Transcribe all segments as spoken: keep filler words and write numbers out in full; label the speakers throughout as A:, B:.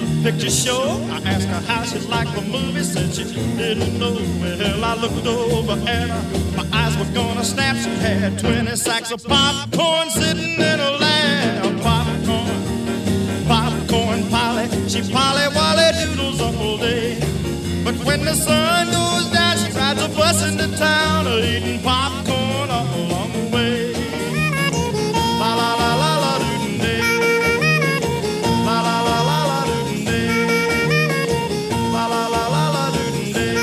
A: picture show. I asked her how she liked the movie, said she didn't know. Well, I looked over at her, my eyes were gonna snap. She had twenty sacks of popcorn sitting in her lap. Popcorn, popcorn Polly, she Polly Wally doodles all day. But when the sun goes down, she rides a bus into town, eating popcorn all along the way. La la la la la doo day. La la la la la doo day. La la la la la doo day.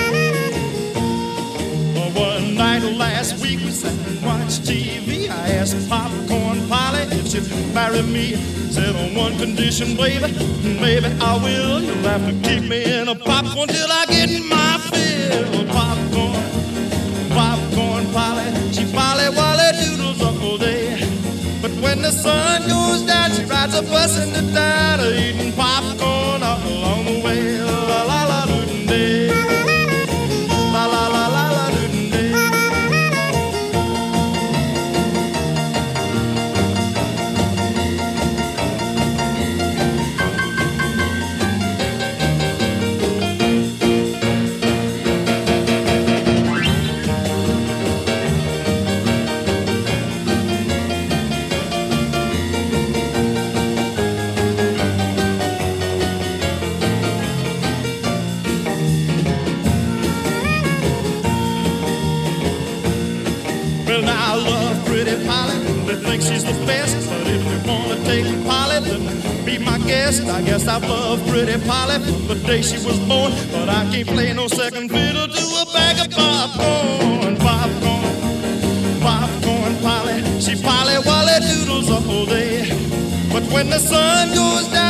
A: One night last week we sat and watched T V. I asked Popcorn Polly if she'd marry me. Said on one condition, baby, maybe I will. You'll have to keep me in a popcorn till I get my fill. Popcorn, popcorn Polly, she Polly Wally doodles all day. But when the sun goes down, she rides a bus into town, eating popcorn all along the way. La la la doo day. La la la la la doo day. Well, now I love pretty Polly, they think she's the best. But if you wanna take Polly, then be my guest. I guess I've loved pretty Polly from the day she was born. But I can't play no second fiddle to a bag of popcorn. Popcorn, popcorn Polly, she Polly Wally doodles all day. But when the sun goes down,